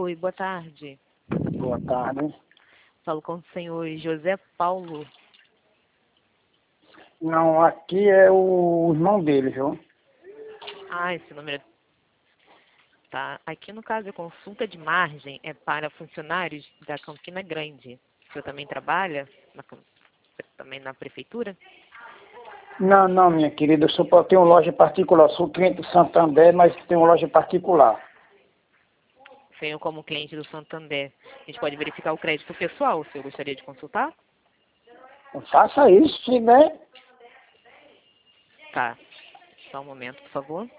Oi, boa tarde. Boa tarde. Falo com o senhor José Paulo. Não, aqui é o irmão dele, viu? Ah, esse número. Tá. Aqui no caso, a consulta de margem é para funcionários da Campina Grande. O senhor também trabalha também na prefeitura? Não, minha querida, eu tenho loja particular. Sou cliente do Santander, mas tenho loja particular. Senhor, como cliente do Santander, a gente pode verificar o crédito pessoal. O senhor gostaria de consultar? Faça isso, se tiver. Tá. Só um momento, por favor.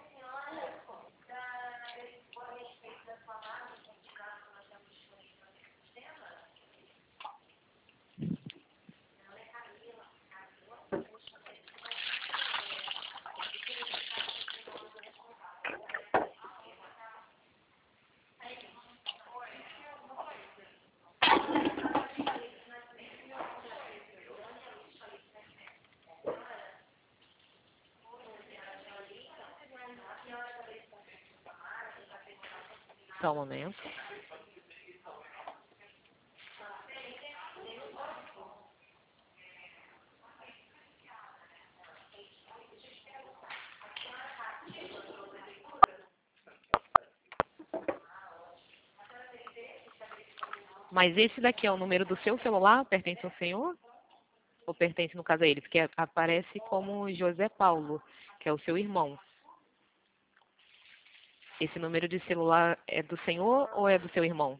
Só um momento. Mas esse daqui é o número do seu celular? Pertence ao senhor? Ou pertence, no caso, a ele? Porque aparece como José Paulo, que é o seu irmão. Esse número de celular é do senhor ou é do seu irmão?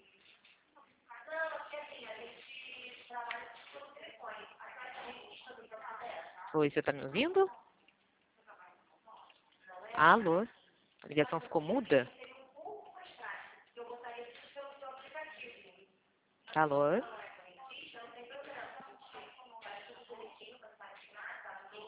Oi, você está me ouvindo? Alô? A ligação ficou muda? Alô?